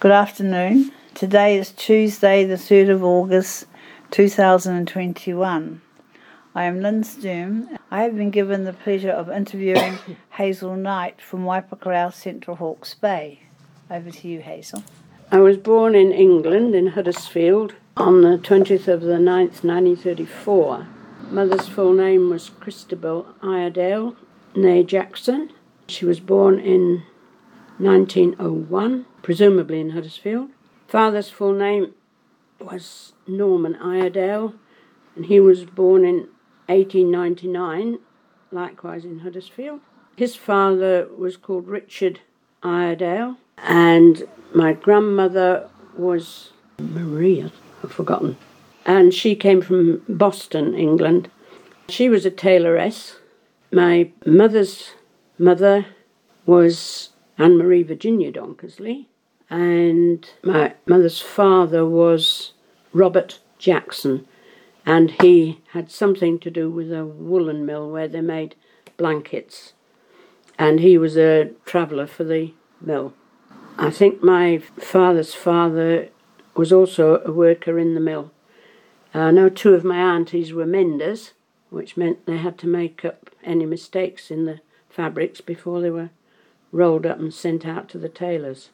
Good afternoon. Today is Tuesday, the 3rd of August, 2021. I am Lynn Sturm. I have been given the pleasure of interviewing Hazel Knight from Waipakarau, Central Hawke's Bay. Over to you, Hazel. I was born in England, in Huddersfield, on the 20th of the 9th, 1934. Mother's full name was Christabel Iredale, née Jackson. She was born in 1901, presumably in Huddersfield. Father's full name was Norman Iredale, and he was born in 1899, likewise in Huddersfield. His father was called Richard Iredale, and my grandmother was Maria, I've forgotten, and she came from Boston, England. She was a tailoress. My mother's mother was Anne-Marie Virginia Donkersley, and my mother's father was Robert Jackson, and he had something to do with a woolen mill where they made blankets, and he was a traveller for the mill. I think my father's father was also a worker in the mill. I know two of my aunties were menders, which meant they had to make up any mistakes in the fabrics before they were rolled up and sent out to the tailors.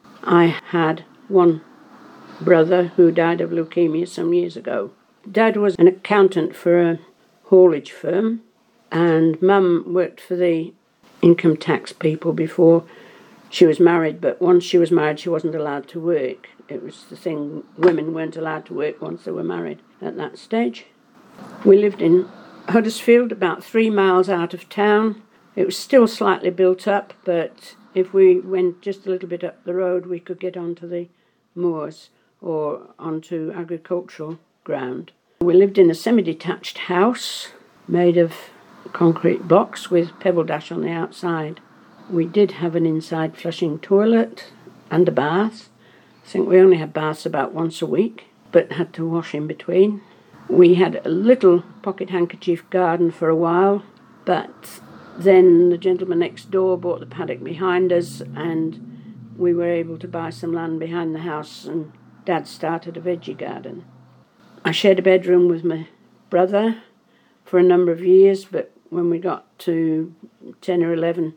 I had one brother who died of leukemia some years ago. Dad was an accountant for a haulage firm, and Mum worked for the income tax people before she was married, but once she was married she wasn't allowed to work. It was the thing, women weren't allowed to work once they were married at that stage. We lived in Huddersfield, about 3 miles out of town. It was still slightly built up, but if we went just a little bit up the road, we could get onto the moors or onto agricultural ground. We lived in a semi-detached house made of concrete blocks with pebble dash on the outside. We did have an inside flushing toilet and a bath. I think we only had baths about once a week, but had to wash in between. We had a little pocket handkerchief garden for a while, but then the gentleman next door bought the paddock behind us, and we were able to buy some land behind the house, and Dad started a veggie garden. I shared a bedroom with my brother for a number of years, but when we got to 10 or 11,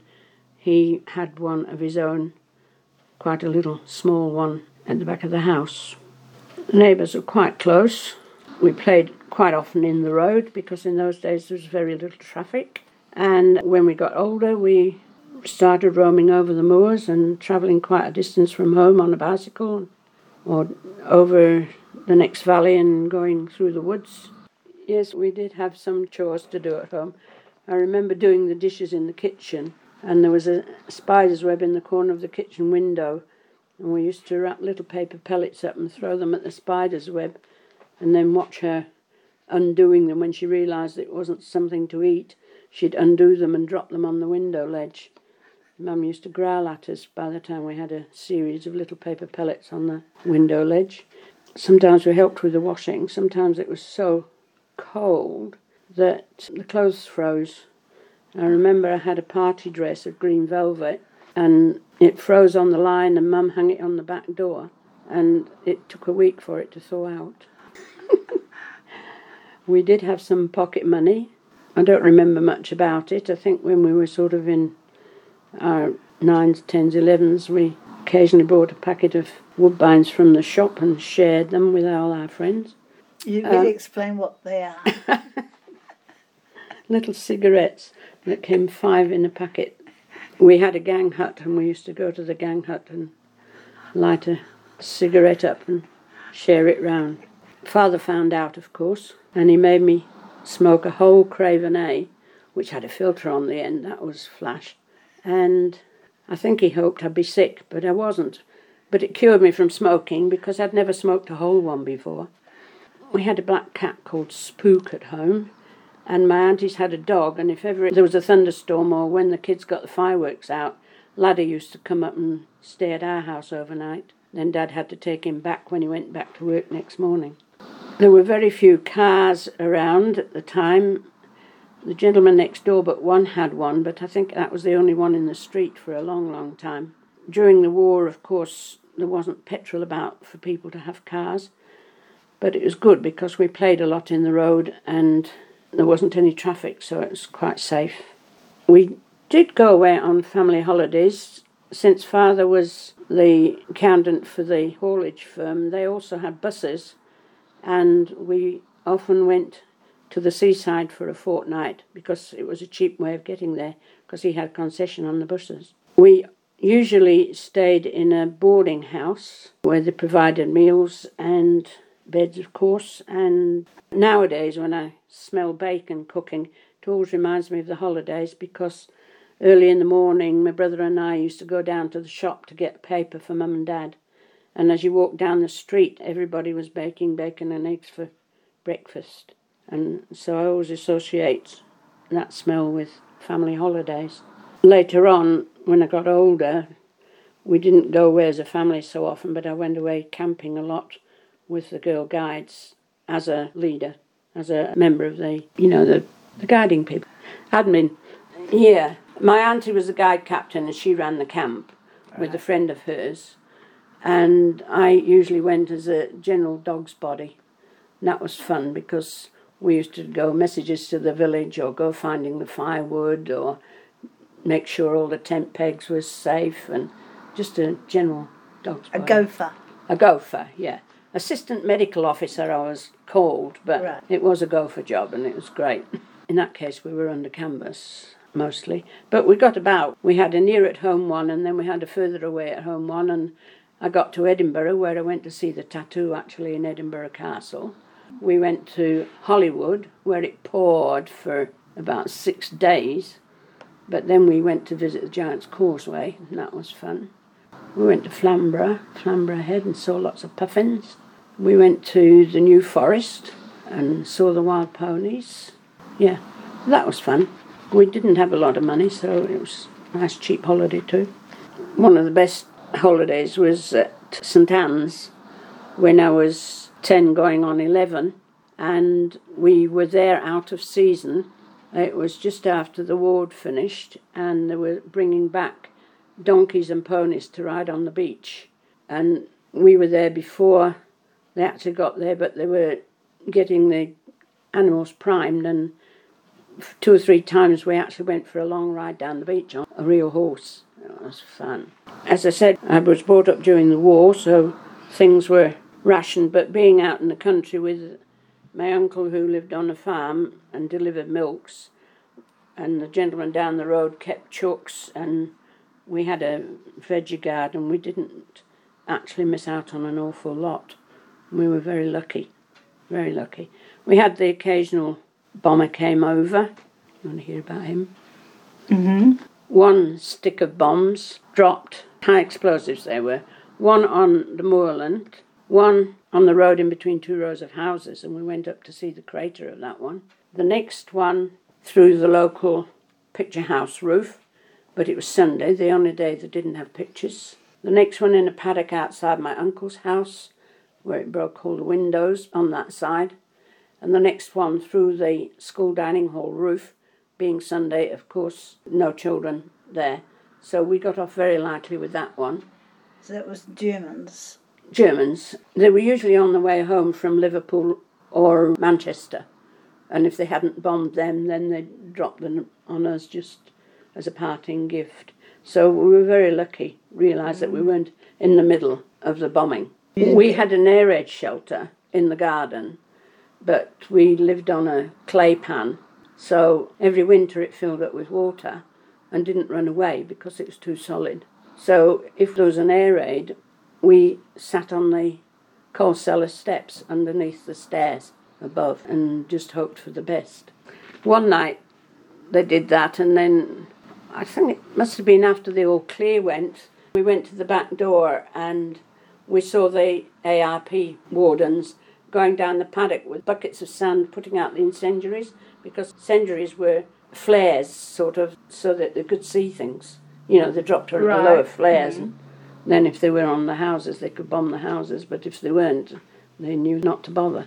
he had one of his own, quite a little small one, at the back of the house. The neighbours were quite close. We played quite often in the road because in those days there was very little traffic. And when we got older, we started roaming over the moors and travelling quite a distance from home on a bicycle or over the next valley and going through the woods. Yes, we did have some chores to do at home. I remember doing the dishes in the kitchen, and there was a spider's web in the corner of the kitchen window, and we used to wrap little paper pellets up and throw them at the spider's web and then watch her undoing them. When she realised it wasn't something to eat, she'd undo them and drop them on the window ledge. Mum used to growl at us by the time we had a series of little paper pellets on the window ledge. Sometimes we helped with the washing. Sometimes it was so cold that the clothes froze. I remember I had a party dress of green velvet, and it froze on the line, and Mum hung it on the back door, and it took a week for it to thaw out. We did have some pocket money. I don't remember much about it. I think when we were sort of in our 9s, 10s, 11s, we occasionally bought a packet of Woodbines from the shop and shared them with all our friends. You really explain what they are. Little cigarettes that came 5 in a packet. We had a gang hut, and we used to go to the gang hut and light a cigarette up and share it round. Father found out, of course, and he made me smoke a whole Craven A, which had a filter on the end. That was flash. And I think he hoped I'd be sick, but I wasn't. But it cured me from smoking because I'd never smoked a whole one before. We had a black cat called Spook at home, and my aunties had a dog, and if ever there was a thunderstorm or when the kids got the fireworks out, Laddie used to come up and stay at our house overnight. Then Dad had to take him back when he went back to work next morning. There were very few cars around at the time. The gentleman next door but one had one, but I think that was the only one in the street for a long, long time. During the war, of course, there wasn't petrol about for people to have cars. But it was good because we played a lot in the road and there wasn't any traffic, so it was quite safe. We did go away on family holidays. Since Father was the accountant for the haulage firm, they also had buses, and we often went to the seaside for a fortnight because it was a cheap way of getting there because he had concession on the buses. We usually stayed in a boarding house where they provided meals and beds, of course, and nowadays when I smell bacon cooking, it always reminds me of the holidays because early in the morning my brother and I used to go down to the shop to get paper for Mum and Dad, and as you walk down the street everybody was baking bacon and eggs for breakfast, and so I always associate that smell with family holidays. Later on, when I got older, we didn't go away as a family so often, but I went away camping a lot with the Girl Guides as a leader, as a member of the guiding people. Admin. Yeah. My auntie was the guide captain and she ran the camp with a friend of hers. And I usually went as a general dog's body. And that was fun because we used to go messages to the village or go finding the firewood or make sure all the tent pegs were safe and just a general dog's body. A gopher. A gopher, yeah. Assistant medical officer I was called, but It was a gopher job and it was great. In that case we were under canvas mostly, but we got about. We had a near at home one and then we had a further away at home one, and I got to Edinburgh where I went to see the tattoo actually in Edinburgh Castle. We went to Hollywood where it poured for about 6 days, but then we went to visit the Giant's Causeway and that was fun. We went to Flamborough Head and saw lots of puffins. We went to the New Forest and saw the wild ponies. Yeah, that was fun. We didn't have a lot of money, so it was a nice cheap holiday too. One of the best holidays was at St Anne's when I was 10 going on 11, and we were there out of season. It was just after the ward finished and they were bringing back donkeys and ponies to ride on the beach, and we were there before they actually got there, but they were getting the animals primed, and 2 or 3 times we actually went for a long ride down the beach on a real horse. It was fun. As I said, I was brought up during the war, so things were rationed, but being out in the country with my uncle who lived on a farm and delivered milks, and the gentleman down the road kept chooks, and we had a veggie garden. We didn't actually miss out on an awful lot. We were very lucky, very lucky. We had the occasional bomber came over. You want to hear about him? Mm-hmm. 1 stick of bombs dropped, high explosives they were. 1 on the moorland, 1 on the road in between 2 rows of houses, and we went up to see the crater of that one. The next one through the local picture house roof, but it was Sunday, the only day they didn't have pictures. The next one in a paddock outside my uncle's house, where it broke all the windows on that side. And the next one through the school dining hall roof, being Sunday, of course, no children there. So we got off very lightly with that one. So that was Germans? Germans. They were usually on the way home from Liverpool or Manchester. And if they hadn't bombed them, then they'd drop them on us just as a parting gift. So we were very lucky, realised that we weren't in the middle of the bombing. Yeah. We had an air raid shelter in the garden, but we lived on a clay pan, so every winter it filled up with water and didn't run away because it was too solid. So if there was an air raid, we sat on the coal cellar steps underneath the stairs above and just hoped for the best. One night they did that, and then I think it must have been after the all clear went, we went to the back door and we saw the ARP wardens going down the paddock with buckets of sand putting out the incendiaries, because incendiaries were flares sort of so that they could see things. You know, they dropped her at the lower flares, and then if they were on the houses they could bomb the houses, but if they weren't they knew not to bother.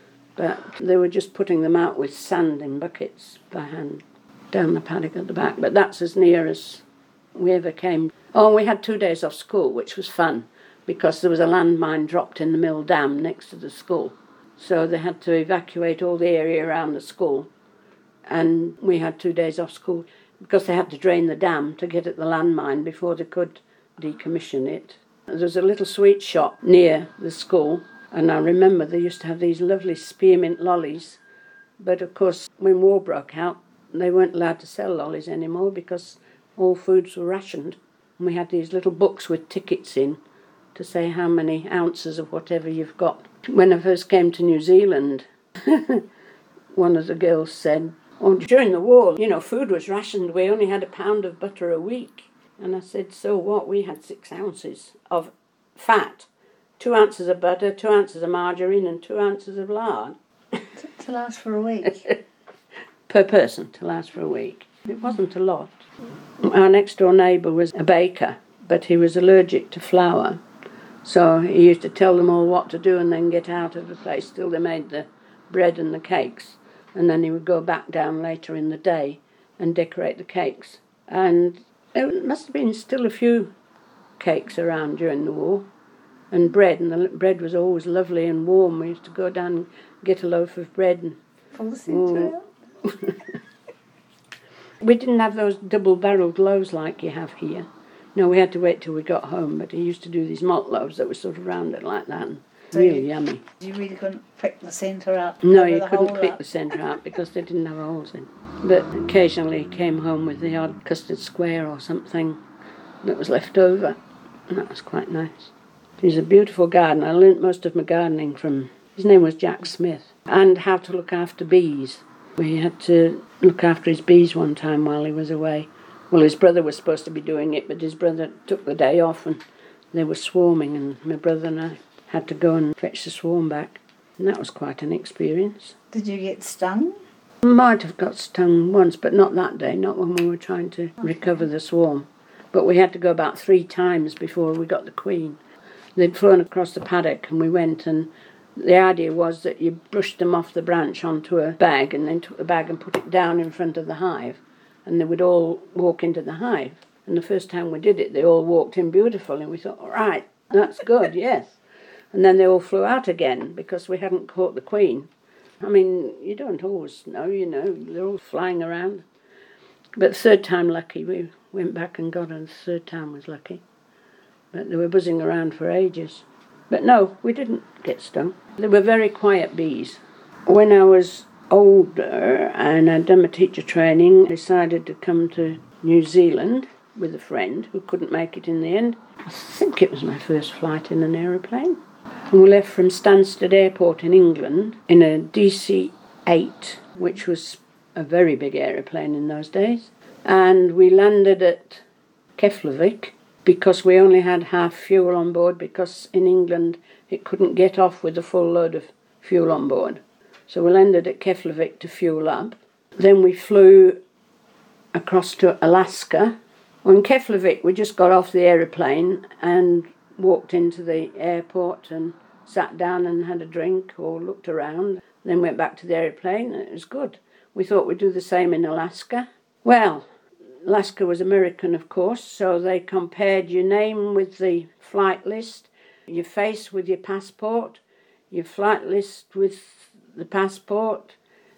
But they were just putting them out with sand in buckets by hand down the paddock at the back, but that's as near as we ever came. Oh, and we had 2 days off school, which was fun, because there was a landmine dropped in the mill dam next to the school. So they had to evacuate all the area around the school, and we had 2 days off school because they had to drain the dam to get at the landmine before they could decommission it. There was a little sweet shop near the school, and I remember they used to have these lovely spearmint lollies, but of course when war broke out they weren't allowed to sell lollies anymore because all foods were rationed, and we had these little books with tickets in to say how many ounces of whatever you've got. When I first came to New Zealand, one of the girls said, "Oh, during the war, food was rationed. We only had a pound of butter a week." And I said, "So what? We had 6 ounces of fat, 2 ounces of butter, 2 ounces of margarine, and 2 ounces of lard." To last for a week? Per person, to last for a week. It wasn't a lot. Our next door neighbour was a baker, but he was allergic to flour. So he used to tell them all what to do and then get out of the place till they made the bread and the cakes. And then he would go back down later in the day and decorate the cakes. And there must have been still a few cakes around during the war. And bread, and the bread was always lovely and warm. We used to go down and get a loaf of bread. And Full the centre out? we didn't have those double-barrelled loaves like you have here. No, we had to wait till we got home, but he used to do these malt loaves that were sort of rounded like that, and really yummy. You really couldn't pick the centre out? No, you couldn't pick the centre out because they didn't have holes in. But occasionally he came home with the odd custard square or something that was left over, and that was quite nice. He's a beautiful gardener. I learnt most of my gardening from, his name was Jack Smith, and how to look after bees. We had to look after his bees one time while he was away. Well, his brother was supposed to be doing it, but his brother took the day off and they were swarming, and my brother and I had to go and fetch the swarm back. And that was quite an experience. Did you get stung? Might have got stung once, but not that day, not when we were trying to recover the swarm. But we had to go about 3 times before we got the queen. They'd flown across the paddock and we went, and the idea was that you brushed them off the branch onto a bag and then took the bag and put it down in front of the hive, and they would all walk into the hive. And the first time we did it, they all walked in beautifully, and we thought, all right, that's good, yes. And then they all flew out again because we hadn't caught the queen. I mean, you don't always know, they're all flying around. But the 3rd time lucky, we went back and got her, and the 3rd time was lucky. But they were buzzing around for ages. But no, we didn't get stung. They were very quiet bees. When I was older and I'd done my teacher training, I decided to come to New Zealand with a friend who couldn't make it in the end. I think it was my first flight in an aeroplane. And we left from Stansted Airport in England in a DC-8, which was a very big aeroplane in those days. And we landed at Keflavik because we only had half fuel on board, because in England it couldn't get off with a full load of fuel on board. So we landed at Keflavik to fuel up. Then we flew across to Alaska. On Keflavik we just got off the aeroplane and walked into the airport and sat down and had a drink or looked around. Then went back to the aeroplane, and it was good. We thought we'd do the same in Alaska. Well, Alaska was American, of course, so they compared your name with the flight list, your face with your passport, your flight list with the passport,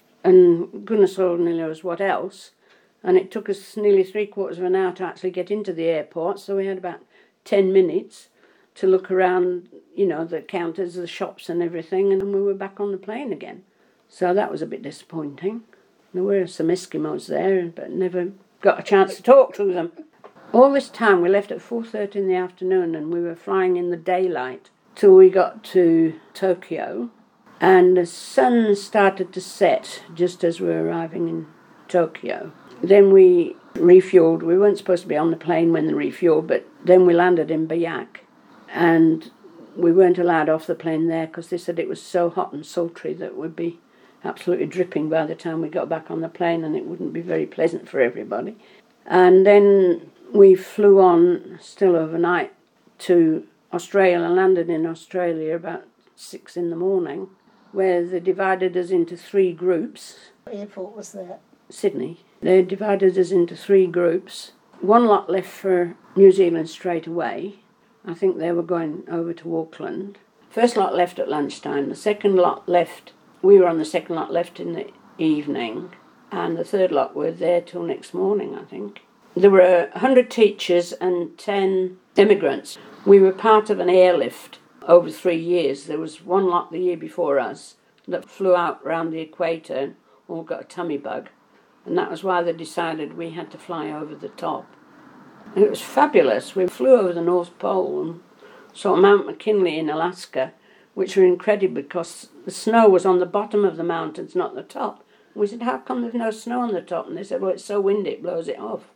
and goodness only knows what else. And it took us nearly 3/4 of an hour to actually get into the airport, so we had about 10 minutes to look around, the counters, the shops and everything, and then we were back on the plane again. So that was a bit disappointing. There were some Eskimos there, but never got a chance to talk to them. All this time we left at 4:30 in the afternoon, and we were flying in the daylight till we got to Tokyo, and the sun started to set just as we were arriving in Tokyo. Then we refueled. We weren't supposed to be on the plane when they refueled, but then we landed in Biak, and we weren't allowed off the plane there because they said it was so hot and sultry that we'd be absolutely dripping by the time we got back on the plane, and it wouldn't be very pleasant for everybody. And then we flew on, still overnight, to Australia, and landed in Australia about 6 in the morning, where they divided us into 3 groups. What airport was that? Sydney. They divided us into 3 groups. One lot left for New Zealand straight away, I think they were going over to Auckland. First lot left at lunchtime. The second lot left, we were on the second lot left in the evening, and the third lot were there till next morning, I think. There were 100 teachers and 10 immigrants. We were part of an airlift over 3 years. There was one lot the year before us that flew out round the equator and all got a tummy bug, and that was why they decided we had to fly over the top. And it was fabulous. We flew over the North Pole and saw Mount McKinley in Alaska, which were incredible because the snow was on the bottom of the mountains, not the top. And we said, how come there's no snow on the top? And they said, well, it's so windy, it blows it off.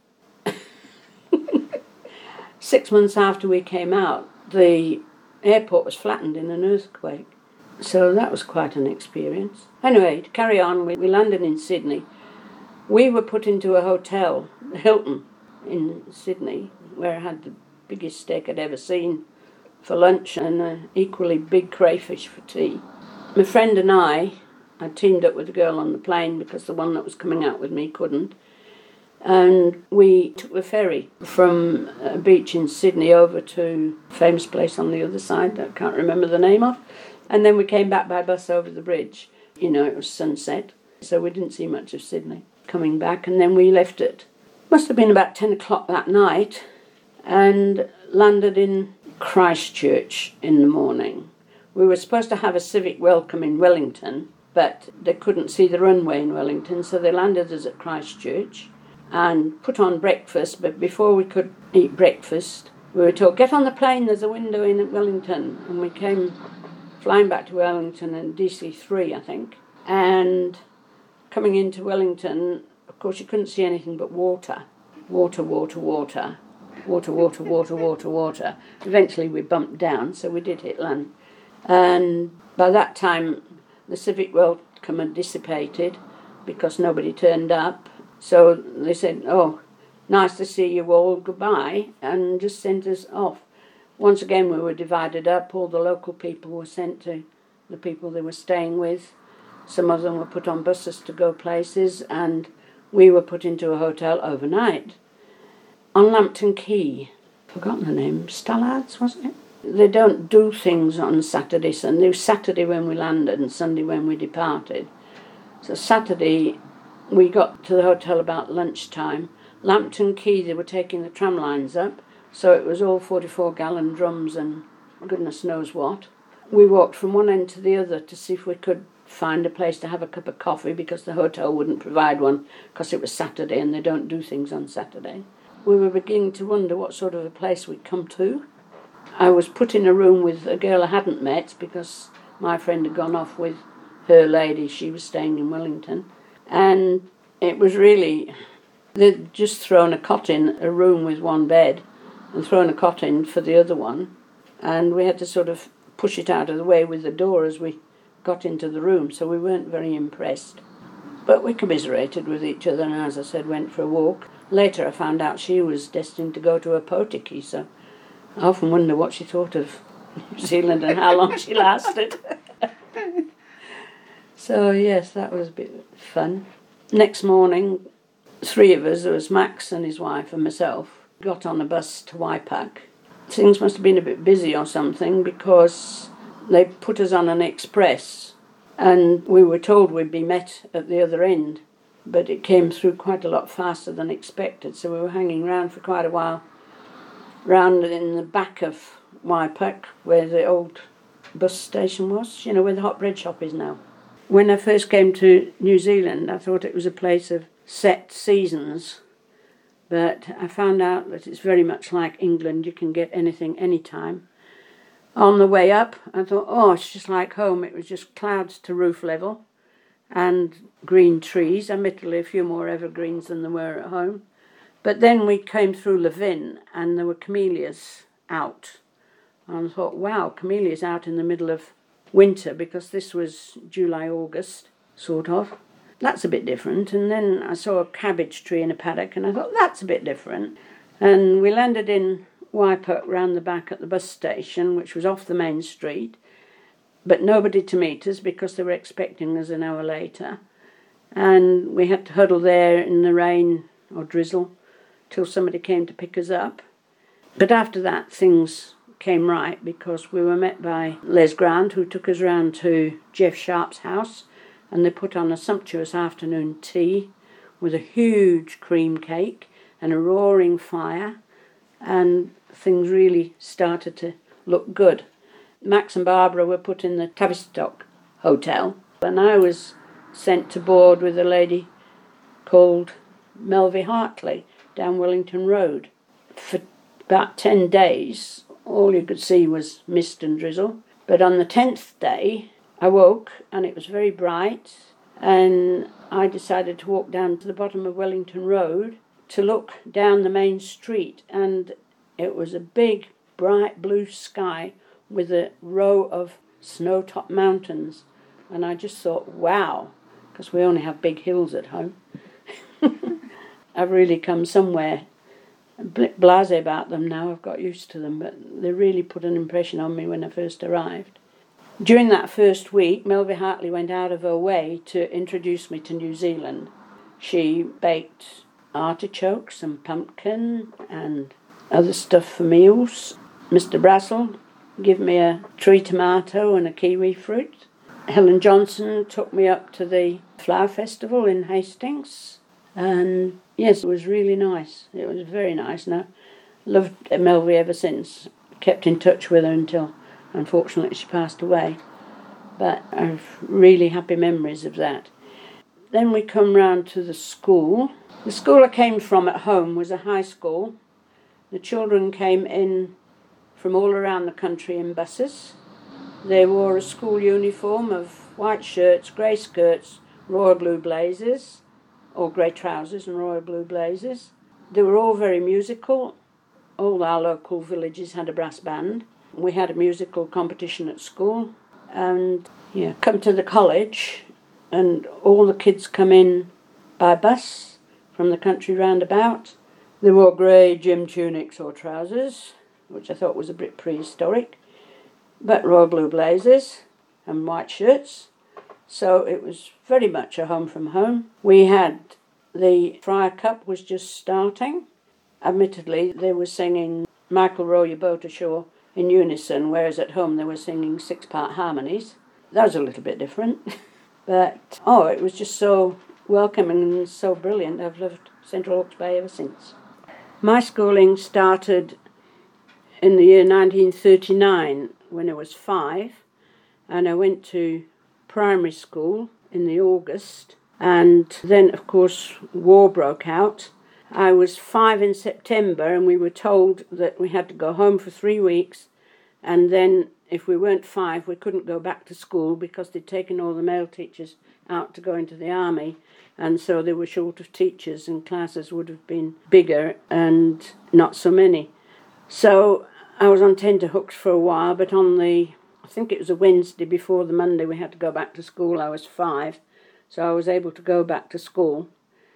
6 months after we came out, the airport was flattened in an earthquake. So that was quite an experience. Anyway, to carry on, we landed in Sydney. We were put into a hotel, the Hilton in Sydney, where I had the biggest steak I'd ever seen for lunch and an equally big crayfish for tea. My friend and I teamed up with a girl on the plane because the one that was coming out with me couldn't. And we took the ferry from a beach in Sydney over to a famous place on the other side that I can't remember the name of. And then we came back by bus over the bridge. You know, it was sunset, so we didn't see much of Sydney coming back. And then we left it. Must have been about 10 o'clock that night and landed in Christchurch in the morning. We were supposed to have a civic welcome in Wellington, but they couldn't see the runway in Wellington, so they landed us at Christchurch and put on breakfast. But before we could eat breakfast, we were told, get on the plane, there's a window in at Wellington. And we came flying back to Wellington in DC-3, I think. And coming into Wellington, of course, you couldn't see anything but water. Water, water, water. Water, water, water, water, water. Eventually we bumped down, so we did hit land. And by that time, the civic welcome had dissipated because nobody turned up. So they said, oh, nice to see you all, goodbye, and just sent us off. Once again, we were divided up. All the local people were sent to the people they were staying with. Some of them were put on buses to go places, and we were put into a hotel overnight. On Lambton Quay, forgotten the name, Stallards, wasn't it? They don't do things on Saturday, Sunday. It was Saturday when we landed and Sunday when we departed. So Saturday, we got to the hotel about lunchtime. Lambton Quay, they were taking the tram lines up, so it was all 44-gallon drums and goodness knows what. We walked from one end to the other to see if we could find a place to have a cup of coffee because the hotel wouldn't provide one because it was Saturday and they don't do things on Saturday. We were beginning to wonder what sort of a place we'd come to. I was put in a room with a girl I hadn't met because my friend had gone off with her lady. She was staying in Wellington. And it was really, they'd just thrown a cot in a room with one bed and thrown a cot in for the other one. And we had to sort of push it out of the way with the door as we got into the room, so we weren't very impressed. But we commiserated with each other and, as I said, went for a walk. Later I found out she was destined to go to a Potiki, so I often wonder what she thought of New Zealand and how long she lasted. So yes, that was a bit fun. Next morning, 3 of us, there was Max and his wife and myself, got on a bus to Waipak. Things must have been a bit busy or something because they put us on an express and we were told we'd be met at the other end, but it came through quite a lot faster than expected, so we were hanging around for quite a while, round in the back of Waipak, where the old bus station was, you know, where the hot bread shop is now. When I first came to New Zealand, I thought it was a place of set seasons, but I found out that it's very much like England. You can get anything anytime. On the way up, I thought, oh, it's just like home. It was just clouds to roof level and green trees, admittedly a few more evergreens than there were at home. But then we came through Levin and there were camellias out. And I thought, wow, camellias out in the middle of winter, because this was July, August, sort of. That's a bit different. And then I saw a cabbage tree in a paddock and I thought, that's a bit different. And we landed in Waipak round the back at the bus station, which was off the main street, but nobody to meet us because they were expecting us an hour later. And we had to huddle there in the rain or drizzle till somebody came to pick us up. But after that, things came right because we were met by Les Grant, who took us round to Jeff Sharp's house, and they put on a sumptuous afternoon tea with a huge cream cake and a roaring fire, and things really started to look good. Max and Barbara were put in the Tavistock Hotel, and I was sent to board with a lady called Melvie Hartley down Wellington Road. For about 10 days, all you could see was mist and drizzle. But on the 10th day, I woke and it was very bright, and I decided to walk down to the bottom of Wellington Road to look down the main street, and it was a big, bright blue sky with a row of snow-topped mountains. And I just thought, wow, because we only have big hills at home. I've really come somewhere. I'm a bit blasé about them now, I've got used to them, but they really put an impression on me when I first arrived. During that first week, Melvie Hartley went out of her way to introduce me to New Zealand. She baked artichokes and pumpkin and other stuff for meals. Mr. Brassel gave me a tree tomato and a kiwi fruit. Helen Johnson took me up to the Flower Festival in Hastings. And yes, it was really nice. It was very nice. And I loved Melvie ever since. Kept in touch with her until, unfortunately, she passed away. But I've really happy memories of that. Then we come round to the school. The school I came from at home was a high school. The children came in from all around the country in buses. They wore a school uniform of white shirts, grey skirts, royal blue blazers, or grey trousers and royal blue blazers. They were all very musical. All our local villages had a brass band. We had a musical competition at school. And come to the college, and all the kids come in by bus from the country roundabout. They wore grey gym tunics or trousers, which I thought was a bit prehistoric, but royal blue blazers and white shirts. So it was very much a home from home. We had the Friar Cup was just starting. Admittedly, they were singing Michael Row Your Boat Ashore in unison, whereas at home they were singing 6-part harmonies. That was a little bit different. But, it was just so welcoming and so brilliant. I've loved Central Hawke's Bay ever since. My schooling started in the year 1939 when I was 5, and I went to primary school in the August, and then of course war broke out. I was 5 in September, and we were told that we had to go home for 3 weeks, and then if we weren't 5 we couldn't go back to school because they'd taken all the male teachers out to go into the army, and so they were short of teachers and classes would have been bigger and not so many. So I was on tenterhooks for a while, but I think it was a Wednesday before the Monday we had to go back to school, I was 5, so I was able to go back to school.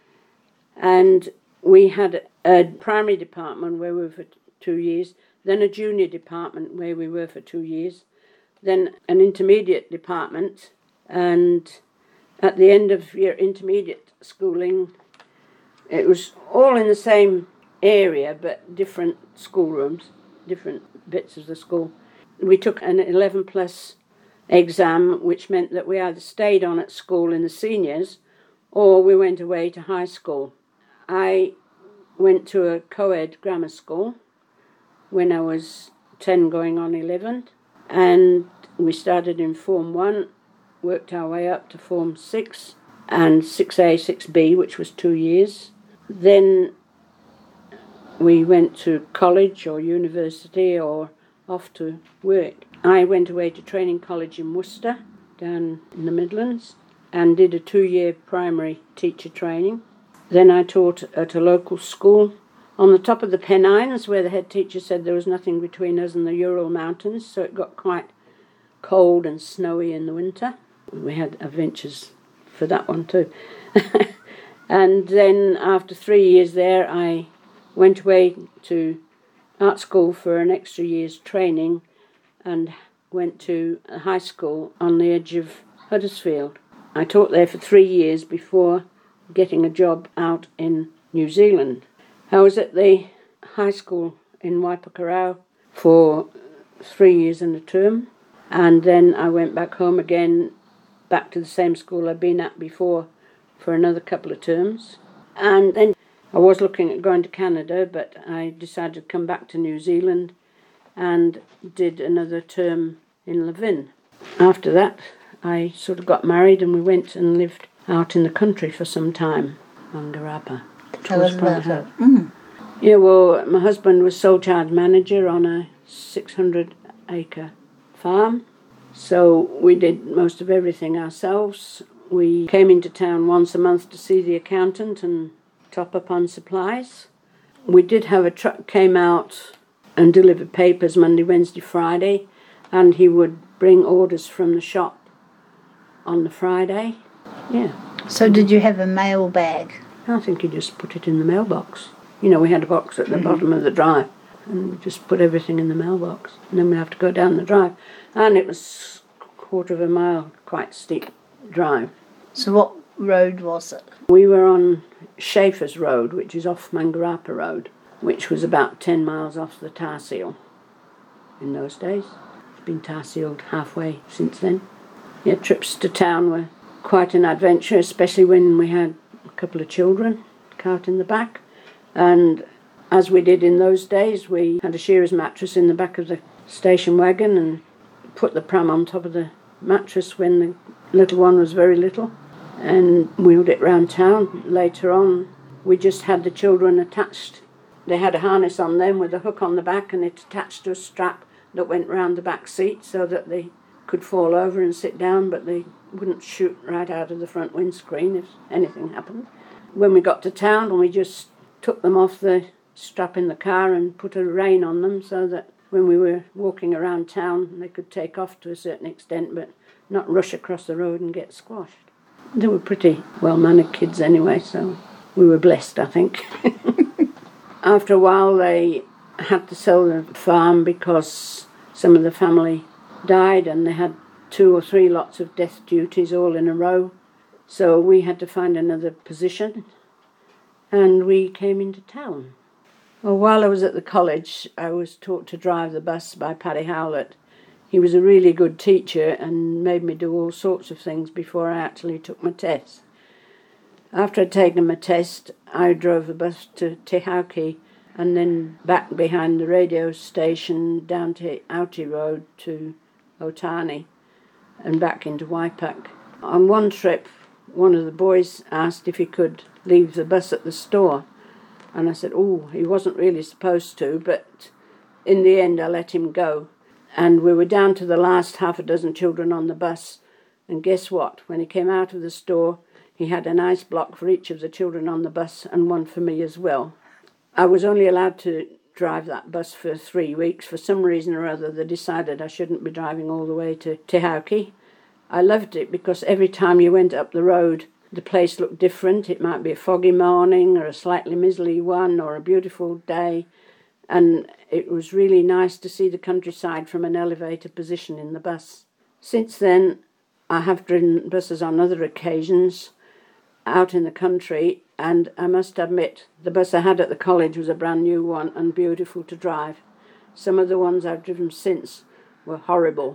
And we had a primary department where we were for 2 years, then a junior department where we were for 2 years, then an intermediate department, and at the end of your intermediate schooling, it was all in the same area but different schoolrooms, different bits of the school. We took an 11 plus exam, which meant that we either stayed on at school in the seniors or we went away to high school. I went to a co-ed grammar school when I was 10 going on 11, and we started in Form 1, worked our way up to Form 6 and 6A, 6B, which was 2 years. Then we went to college or university or off to work. I went away to training college in Worcester, down in the Midlands, and did a 2-year primary teacher training. Then I taught at a local school on the top of the Pennines, where the head teacher said there was nothing between us and the Ural Mountains, so it got quite cold and snowy in the winter. We had adventures for that one too. And then after 3 years there, I went away to art school for an extra year's training and went to a high school on the edge of Huddersfield. I taught there for 3 years before getting a job out in New Zealand. I was at the high school in Waipakarau for 3 years and a term. And then I went back home again, back to the same school I'd been at before for another couple of terms. And then I was looking at going to Canada, but I decided to come back to New Zealand and did another term in Levin. After that, I sort of got married and we went and lived out in the country for some time, Mangarapa. Tell us about it. Yeah, well, my husband was sole charge manager on a 600-acre farm, so we did most of everything ourselves. We came into town once a month to see the accountant and top up on supplies. We did have a truck came out and delivered papers Monday, Wednesday, Friday, and he would bring orders from the shop on the Friday. Yeah. So did you have a mail bag? I think he just put it in the mailbox. You know, we had a box at the bottom of the drive, and we just put everything in the mailbox. And then we have to go down the drive. And it was a quarter of a mile, quite steep drive. So what road was it? We were on Schaefer's Road, which is off Mangarapa Road, which was about 10 miles off the tar seal in those days. It's been tar sealed halfway since then. Yeah, trips to town were quite an adventure, especially when we had a couple of children, cart in the back. And as we did in those days, we had a shearer's mattress in the back of the station wagon and put the pram on top of the mattress when the little one was very little and wheeled it round town. Later on, we just had the children attached. They had a harness on them with a hook on the back and it attached to a strap that went round the back seat so that they could fall over and sit down, but they wouldn't shoot right out of the front windscreen if anything happened. When we got to town, we just took them off the strap in the car and put a rein on them so that when we were walking around town they could take off to a certain extent but not rush across the road and get squashed. They were pretty well-mannered kids anyway, so we were blessed, I think. After a while they had to sell the farm because some of the family died and they had 2 or 3 lots of death duties all in a row, so we had to find another position. And we came into town. Well, while I was at the college, I was taught to drive the bus by Paddy Howlett. He was a really good teacher and made me do all sorts of things before I actually took my test. After I'd taken my test, I drove the bus to Te Hauki and then back behind the radio station down to Aotea Road to Otani and back into Waipak. On one trip, one of the boys asked if he could leave the bus at the store. And I said, he wasn't really supposed to, but in the end I let him go. And we were down to the last half a dozen children on the bus. And guess what? When he came out of the store, he had an ice block for each of the children on the bus and one for me as well. I was only allowed to drive that bus for 3 weeks. For some reason or other, they decided I shouldn't be driving all the way to Te Hauki. I loved it because every time you went up the road, the place looked different. It might be a foggy morning or a slightly miserly one or a beautiful day. And it was really nice to see the countryside from an elevated position in the bus. Since then, I have driven buses on other occasions out in the country, and I must admit the bus I had at the college was a brand new one and beautiful to drive. Some of the ones I've driven since were horrible.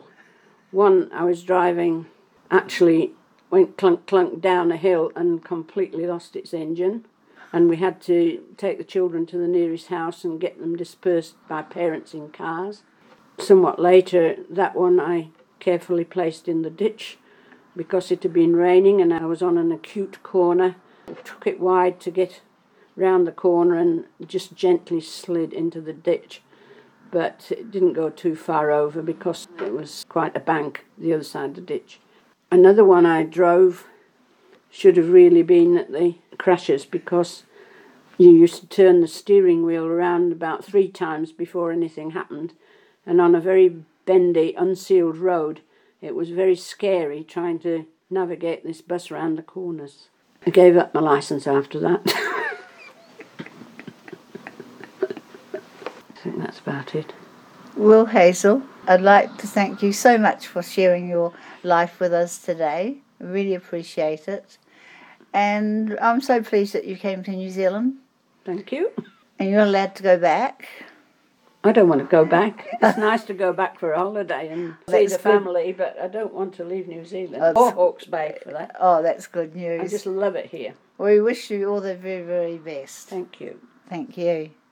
One I was driving actually went clunk down a hill and completely lost its engine, and we had to take the children to the nearest house and get them dispersed by parents in cars. Somewhat later, that one I carefully placed in the ditch because it had been raining and I was on an acute corner. I took it wide to get round the corner and just gently slid into the ditch, but it didn't go too far over because it was quite a bank the other side of the ditch. Another one I drove should have really been at the crashes because you used to turn the steering wheel around about 3 times before anything happened, and on a very bendy, unsealed road, it was very scary trying to navigate this bus round the corners. I gave up my licence after that. I think that's about it. Well, Hazel, I'd like to thank you so much for sharing your life with us today. I really appreciate it. And I'm so pleased that you came to New Zealand. Thank you. And you're allowed to go back. I don't want to go back. It's nice to go back for a holiday and see That's the family, but I don't want to leave New Zealand or Hawke's Bay for that. Oh, that's good news. I just love it here. We wish you all the very, very best. Thank you. Thank you.